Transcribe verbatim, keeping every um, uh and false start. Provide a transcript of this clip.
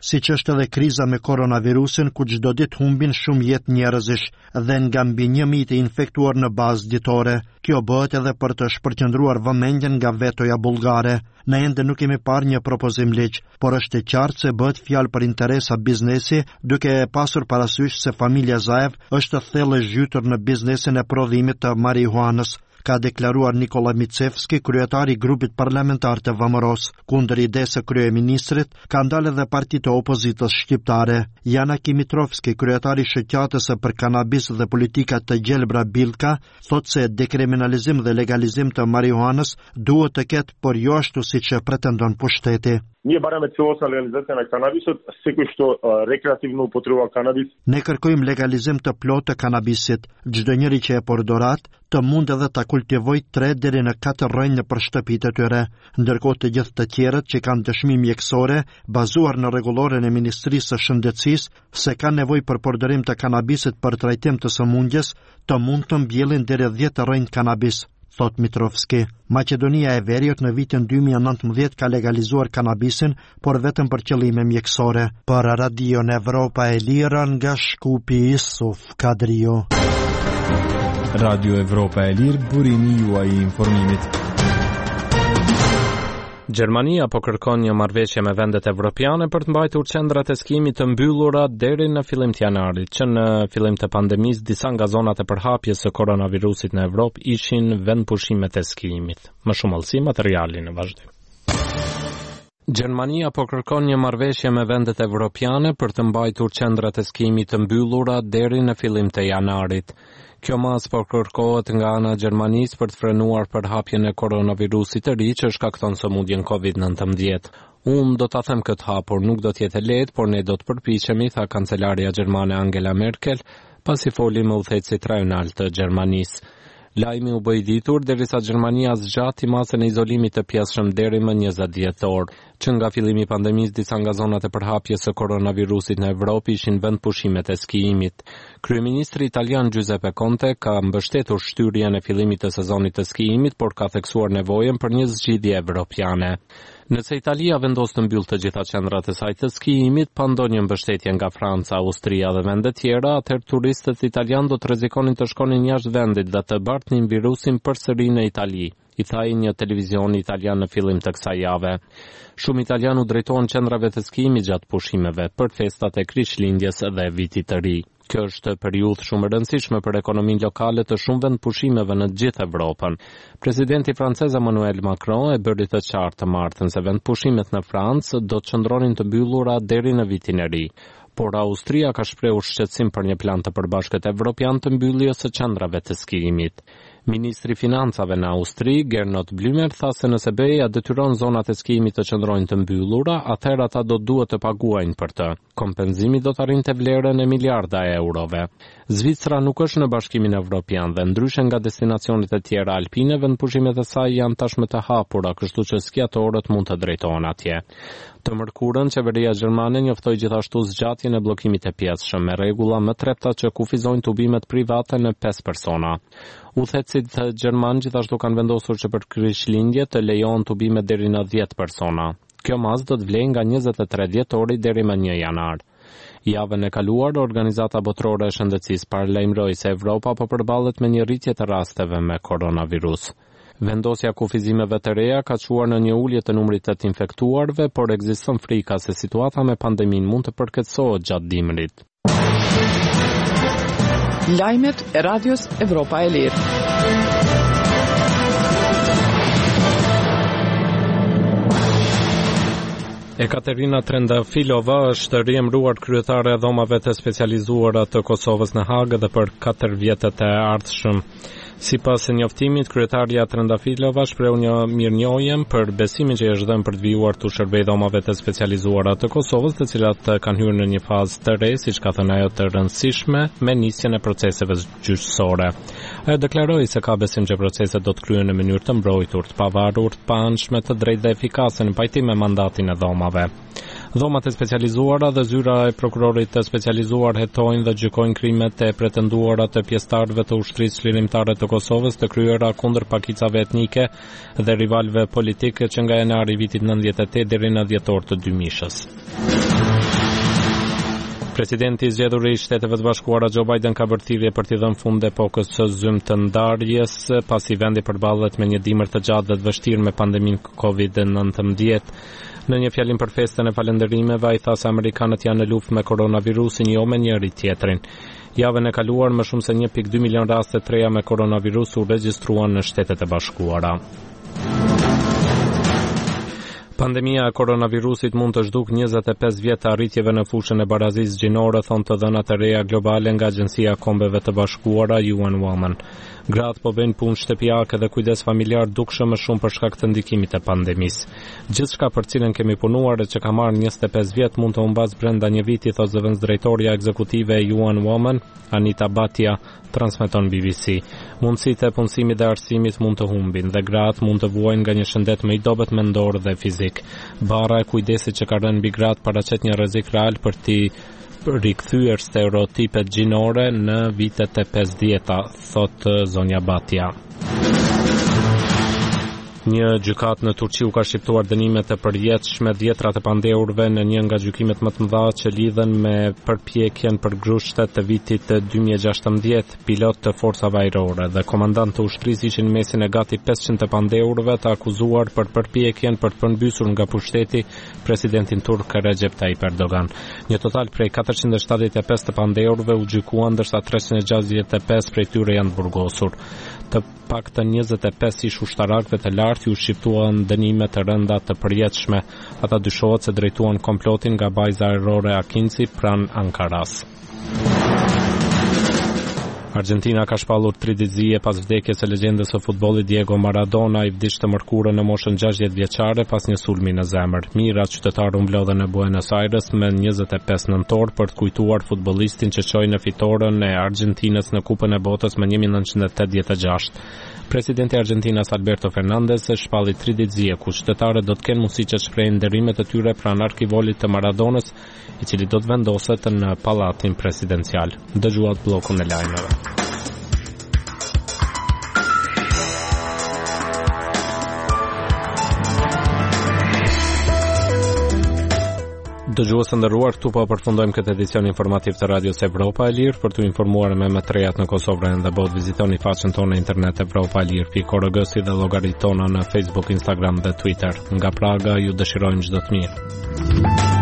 siç është edhe kriza me koronavirusin ku çdo ditë humbin shumë jetë njerëzish dhe nga mbi një mijë të infektuar në bazë ditore. Kjo bëhet edhe për të shpërqendruar vëmendjen nga vetoja bullgare. Ne ende nuk kemi parë një propozim ligj, por është e qartë se bëhet fjalë për interesa biznesi, duke pasur parasysh se familja Zaev është thellë zhytur në biznesin e prodhimit të marihuanës, ka deklaruar Nikola Micevski, kryetari i grupit parlamentar të V M R-os. Kundër idesë së kryeministrit ka ndalë edhe partitë e opozitës shqiptare. Jana Kimitrovski, kryetari i shoqatës për kanabis dhe politika të gjelbra Bilka, thotë se dekriminalizim dhe legalizim të marihuanës duhet të ketë, por jo ashtu siç e pretendon pushteti. Ние бараме целосна легализација на канабисот, секој што рекреативно употребува канабис. Ne kërkojmë legalizim të plotë të kanabisit. Çdo njeri që e përdorat të mund edhe ta kultivoj tre deri në katër rrënjë nëpër shtëpitë e tyre, ndërkohë të gjithë të tjerët që kanë dëshmi mjekësore bazuar në rregulloren e Ministrisë së Shëndetësisë se kanë nevojë për përdorim të kanabisit për trajtim të sëmundjes, të mund të mbjellin deri dhjetë rrënjë kanabis. Thot Mitrovski. Maqedonia e Veriut në vitin dy mijë e nëntëmbëdhjetë ka legalizuar kanabisin, por vetëm për qëllime mjekësore. Për Radion Evropa e Lirë nga Shkupi Isuf Kadrio. Radio Evropa e Lirë, burimi juaj i informimit. Gjermania po kërkon një marrëveshje me vendet evropiane për të mbajtur qendrat e skijimit të mbyllura deri në fillim të janarit, që në fillim të pandemisë disa nga zonat e përhapjes së koronavirusit në Evropë ishin vendpushimet e skijimit. Më shumë olsi materiali në vazhdim. Gjermania po kërkon një marrëveshje me vendet evropiane për të mbajtur qendrat e skijimit të mbyllura deri në fillim të janarit. Kjo mas po kërkohet nga ana e Gjermanisë për të frenuar përhapjen e koronavirusit të ri që shkakton sëmundjen covid nëntëmbëdhjetë. Unë do ta them këtë hapur, nuk do të jetë lehtë, por ne do të përpiqemi, tha kancelaria gjermane Angela Merkel, pasi foli me udhëheqësit rajonal të Gjermanisë. Lajmi u bë i ditur derisa Gjermania zgjati masën e izolimit të pjesshëm deri më njëzet dhjetor. Që nga fillimi i pandemisë disa nga zonat e përhapjes së koronavirusit në Evropë ishin vendpushimet e skijimit. Kryeministri italian Giuseppe Conte ka mbështetur shtyrjen e fillimit të sezonit të skijimit, por ka theksuar nevojën për një zgjidhje evropiane. Nëse Italia vendos të mbyllë të gjitha qendrat e saj të skijimit pa ndonjë mbështetje nga Franca, Austria dhe vende tjera, atëherë turistët italianë do të rrezikonin të shkonin jashtë vendit dhe të bartnin virusin përsëri në Itali, i thaj një televizion italian në fillim të kësaj jave. Shumë italianë u drejtohen qendrave të skijimit gjatë pushimeve për festat e Krishtlindjes dhe Vitit të Ri. Kjo është periudhë shumë e rëndësishme për ekonominë lokale të shumë vendpushimeve në gjithë Evropën. Presidenti francez Emmanuel Macron e bëri të qartë të martën se vendpushimet në Francë do të qëndronin të mbyllura deri në Vitin e Ri. Por Austria ka shprehur shqetësim për një plan të përbashkët evropian të mbylljes së qendrave të skijimit. Ministri Financave në Austri, Gernot Blümer, tha se nëse B E-ja detyron zonat e skijimit të qëndrojnë të mbyllura, atëherë ata do duhet të paguajnë për të. Kompenzimi do të arrinte vlerën e miliarda eurove. Zvicra nuk është në Bashkimin Evropian dhe ndryshe nga destinacionet e tjera alpine, vendpushimet e saj janë tashmë të hapura, kështu që skiatorët mund të drejtohen atje. Të mërkurën, qeveria gjermane njoftoi gjithashtu zgjatjen e bllokimit të pjesëshëm me rregulla më trepta që kufizojnë tubimet private në pesë persona. Udhëheqësit gjerman gjithashtu kanë vendosur që për Krishtlindje të lejohen tubime deri në dhjetë persona. Kjo masë do të vlejë nga njëzet e tre dhjetori deri më një janar. Javën e kaluar, Organizata Botërore e Shëndetësisë paralajmëroi se Evropa po përballet me një rritje të rasteve me koronavirus. Vendosja kufizimeve të reja ka çuar në një ulje të numrit të infektuarve, por ekziston frika se situata me pandemin mund të përkeqësohet gjatë dimrit. Lajmet e Radios Evropa e Lirë. Ekaterina Trendafilova është riemëruar kryetare e dhomave të specializuara të Kosovës në Hagë dhe për katër vjetët e ardhshëm. Sipas njoftimit, kryetaria Trendafilova shpreu një mirënjohje për besimin që i është dhënë për të vijuar të shërbej dhomave të specializuara të Kosovës, të cilat kanë hyrë në një fazë të re, siç ka thënë ajo, të rëndësishme me nisjen e proceseve gjyqësore. Ajo deklaroi se ka besim që proceset do të kryhen në mënyrë të mbrojtur, të pavarur, të paanshme, të drejtë dhe efikase në pajtim me mandatin e dhomave. Dhomat e specializuara dhe zyra e prokurorit të specializuar hetojnë dhe gjykojnë krimet e pretenduara të pjesëtarëve të ushtrisë çlirimtare të Kosovës të kryera kundër pakicave etnike dhe rivalëve politike që nga janari i vitit nëntëdhjetë e tetë deri në dhjetor të dy mijës. Presidenti i zgjedhur i Shteteve të Bashkuara Joe Biden ka bërë thirrje për t'i dhënë fund epokës së zymë të ndarjes, pasi vendi përballet me një dimër të gjatë dhe të vështirë me pandeminë covid nineteen. Në një fjalim për festën e falënderimeve, ai tha se amerikanët janë në luftë me koronavirusin, jo me njëri tjetrin. Javën e kaluar, më shumë se one pikë two milion raste të reja me koronavirus u regjistruan në Shtetet e Bashkuara. Pandemia e koronavirusit mund të zhduk njëzet e pesë vjet të arritjeve në fushën e barazisë gjinore, thonë të dhënat e reja globale nga Agjencia e Kombeve të Bashkuara U N Women. Gratë po bëjnë punë shtëpiake dhe kujdes familjar dukshëm më shumë për shkak të ndikimit të pandemisë. Gjithçka për cilën kemi punuar e që ka marrë njëzet e pesë vjet mund të humbas brenda një viti, thotë zëvendësdrejtoria ekzekutive e U N Women, Anita Bhatia, transmeton B B C. Mundësitë e punësimit dhe arsimit mund të humbin dhe gratë mund të vuajnë nga një shëndet më i dobët mendor dhe fizik. Barra e kujdesit që ka rënë mbi gratë paraqet një rrezik real për t'i rikthyer stereotipet gjinore në vitet e pesëdhjeta, thotë zonja Bhatia. Një gjykat në Turqi u ka shqiptuar dënime të përjetshme dhjetra të pandeurve në një nga gjykimet më të mëdha që lidhen me përpjekjen për grushtet të vitit dy mijë e gjashtëmbëdhjetë, pilot të forcave ajrore dhe komandant të ushtrisë ishin mesin e gati pesëqind të pandeurve të akuzuar për përpjekjen për të përmbysur nga pushteti presidentin turk Recep Tayyip Erdogan. Një total prej katërqind e shtatëdhjetë e pesë të pandeurve u gjykuan, ndërsa treqind e gjashtëdhjetë e pesë prej tyre janë burgosur. Të paktën njëzet e pesë ish ushtarakëve të lartë u shqiptuan dënime të rënda të përjetshme. Ata dyshohet se drejtuan komplotin nga bajza ajrore Akinci pranë Ankaras. Argentina ka shpallur tri ditë zije pas vdekjes së legjendës së futbollit Diego Maradona, i vdiq të mërkurën në moshën gjashtëdhjetë vjeçare pas një sulmi në zemër. Mijëra qytetarë u mblodhen në Buenos Aires me njëzet e pesë nëntor për të kujtuar futbollistin që çoi në fitoren e Argentinës në Kupën e Botës më një mijë nëntëqind e tetëdhjetë e gjashtë. Presidenti i Argentinas Alberto Fernandez e shpalli tri ditë zije ku qytetarët do të kenë mundësi që të shprehin nderimet e tyre pranë arkivolit të Maradonës, i cili do të vendoset në pallatin presidencial. Dëgjuat bllokun e lajmeve. Dëgjues të nderuar, këtu po përfundojmë këtë edicion informativ të Radios Evropa e Lirë. Për t'u informuar me më të rejat në Kosovë dhe botë, vizitoni faqen tonë internet evropa e lirë pikë org si dhe llogaritë tona në Facebook, Instagram dhe Twitter. Nga Praga ju dëshirojmë çdo të mirë.